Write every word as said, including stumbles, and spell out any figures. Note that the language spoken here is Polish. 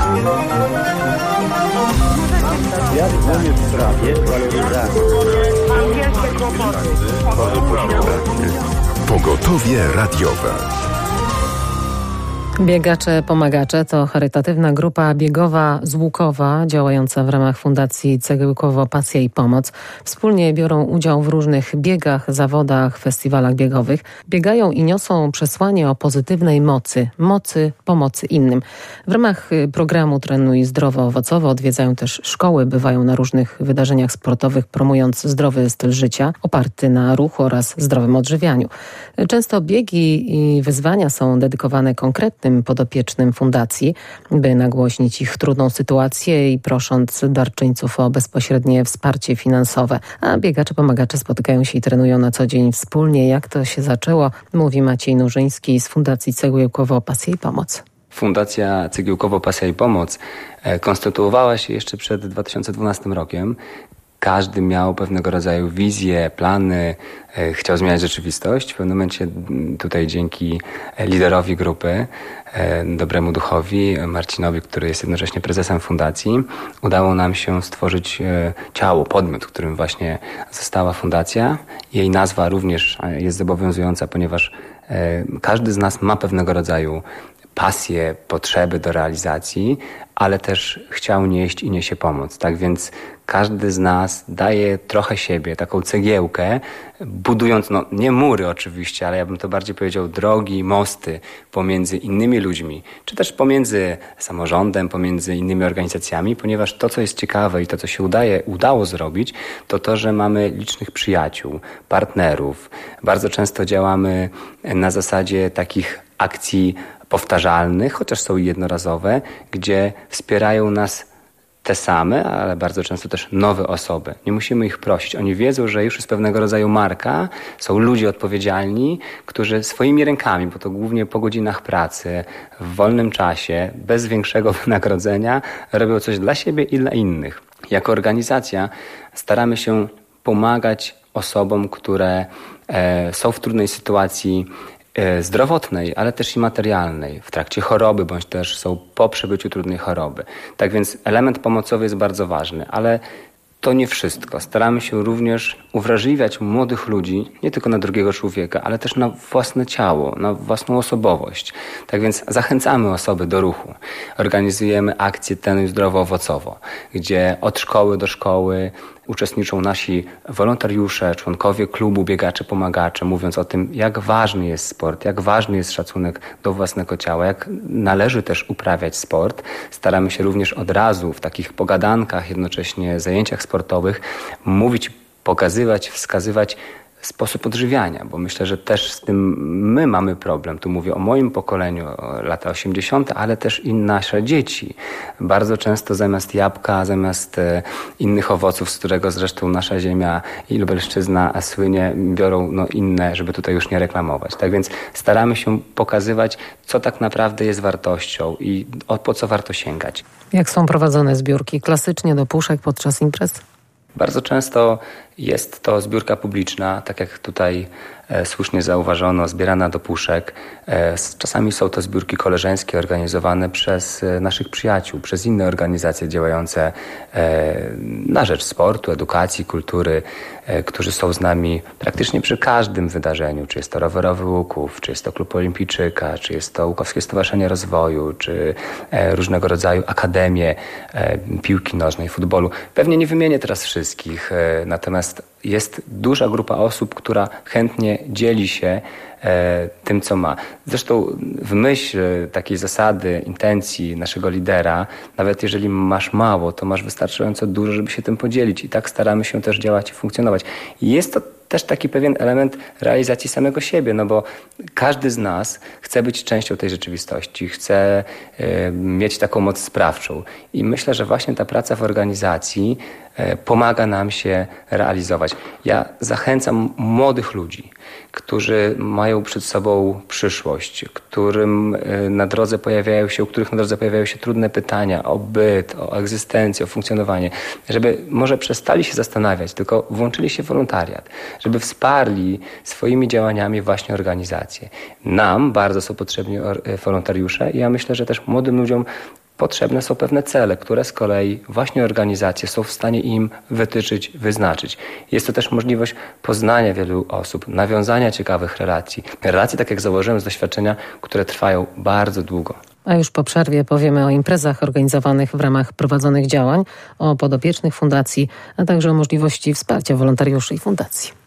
Ja dzwonię w sprawie waloryzacji. Pogotowie radiowe. Biegacze Pomagacze to charytatywna grupa biegowa z Łukowa, działająca w ramach Fundacji Cegiełkowo Pasja i Pomoc. Wspólnie biorą udział w różnych biegach, zawodach, festiwalach biegowych. Biegają i niosą przesłanie o pozytywnej mocy, mocy pomocy innym. W ramach programu Trenuj Zdrowo Owocowo odwiedzają też szkoły, bywają na różnych wydarzeniach sportowych, promując zdrowy styl życia, oparty na ruchu oraz zdrowym odżywianiu. Często biegi i wyzwania są dedykowane konkretnym podopiecznym fundacji, by nagłośnić ich trudną sytuację i prosząc darczyńców o bezpośrednie wsparcie finansowe. A biegacze pomagacze spotykają się i trenują na co dzień wspólnie. Jak to się zaczęło, mówi Maciej Nurzyński z Fundacji Cegiełkowo Pasja i Pomoc. Fundacja Cegiełkowo Pasja i Pomoc konstytuowała się jeszcze przed dwa tysiące dwunastym rokiem. Każdy miał pewnego rodzaju wizje, plany, e, chciał zmieniać rzeczywistość. W pewnym momencie tutaj dzięki liderowi grupy, e, dobremu duchowi, Marcinowi, który jest jednocześnie prezesem fundacji, udało nam się stworzyć e, ciało, podmiot, którym właśnie została fundacja. Jej nazwa również jest zobowiązująca, ponieważ e, każdy z nas ma pewnego rodzaju pasje, potrzeby do realizacji, ale też chciał nieść i niesie pomoc. Tak więc każdy z nas daje trochę siebie, taką cegiełkę, budując, no nie mury oczywiście, ale ja bym to bardziej powiedział drogi, mosty pomiędzy innymi ludźmi, czy też pomiędzy samorządem, pomiędzy innymi organizacjami, ponieważ to, co jest ciekawe i to, co się udaje, udało zrobić, to to, że mamy licznych przyjaciół, partnerów. Bardzo często działamy na zasadzie takich akcji powtarzalnych, chociaż są jednorazowe, gdzie wspierają nas te same, ale bardzo często też nowe osoby. Nie musimy ich prosić. Oni wiedzą, że już jest pewnego rodzaju marka, są ludzie odpowiedzialni, którzy swoimi rękami, bo to głównie po godzinach pracy, w wolnym czasie, bez większego wynagrodzenia, robią coś dla siebie i dla innych. Jako organizacja staramy się pomagać osobom, które e, są w trudnej sytuacji zdrowotnej, ale też i materialnej, w trakcie choroby, bądź też są po przebyciu trudnej choroby. Tak więc element pomocowy jest bardzo ważny, ale to nie wszystko. Staramy się również uwrażliwiać młodych ludzi, nie tylko na drugiego człowieka, ale też na własne ciało, na własną osobowość. Tak więc zachęcamy osoby do ruchu. Organizujemy akcję Trenuj Zdrowo Owocowo, gdzie od szkoły do szkoły uczestniczą nasi wolontariusze, członkowie klubu Biegacze Pomagacze, mówiąc o tym, jak ważny jest sport, jak ważny jest szacunek do własnego ciała, jak należy też uprawiać sport. Staramy się również od razu w takich pogadankach, jednocześnie zajęciach sportowych mówić, pokazywać, wskazywać sposób odżywiania, bo myślę, że też z tym my mamy problem. Tu mówię o moim pokoleniu, o lata osiemdziesiąte, ale też i nasze dzieci. Bardzo często zamiast jabłka, zamiast e, innych owoców, z którego zresztą nasza ziemia i Lubelszczyzna słynie, biorą no, inne, żeby tutaj już nie reklamować. Tak więc staramy się pokazywać, co tak naprawdę jest wartością i o, po co warto sięgać. Jak są prowadzone zbiórki? Klasycznie do puszek podczas imprez? Bardzo często jest to zbiórka publiczna, tak jak tutaj e, słusznie zauważono, zbierana do puszek. E, czasami są to zbiórki koleżeńskie organizowane przez e, naszych przyjaciół, przez inne organizacje działające e, na rzecz sportu, edukacji, kultury, e, którzy są z nami praktycznie przy każdym wydarzeniu, czy jest to Rowerowy Łuków, czy jest to Klub Olimpijczyka, czy jest to Łukowskie Stowarzyszenie Rozwoju, czy e, różnego rodzaju akademie e, piłki nożnej, futbolu. Pewnie nie wymienię teraz wszystkich, e, natomiast jest duża grupa osób, która chętnie dzieli się e, tym, co ma. Zresztą w myśl takiej zasady, intencji naszego lidera, nawet jeżeli masz mało, to masz wystarczająco dużo, żeby się tym podzielić. I tak staramy się też działać i funkcjonować. I jest to też taki pewien element realizacji samego siebie, no bo każdy z nas chce być częścią tej rzeczywistości, chce y, mieć taką moc sprawczą. I myślę, że właśnie ta praca w organizacji y, pomaga nam się realizować. Ja zachęcam młodych ludzi, którzy mają przed sobą przyszłość, którym y, na drodze pojawiają się, u których na drodze pojawiają się trudne pytania o byt, o egzystencję, o funkcjonowanie, żeby może przestali się zastanawiać, tylko włączyli się w wolontariat, żeby wsparli swoimi działaniami właśnie organizacje. Nam bardzo są potrzebni wolontariusze i ja myślę, że też młodym ludziom potrzebne są pewne cele, które z kolei właśnie organizacje są w stanie im wytyczyć, wyznaczyć. Jest to też możliwość poznania wielu osób, nawiązania ciekawych relacji. Relacji, tak jak zauważyłem z doświadczenia, które trwają bardzo długo. A już po przerwie powiemy o imprezach organizowanych w ramach prowadzonych działań, o podopiecznych fundacji, a także o możliwości wsparcia wolontariuszy i fundacji.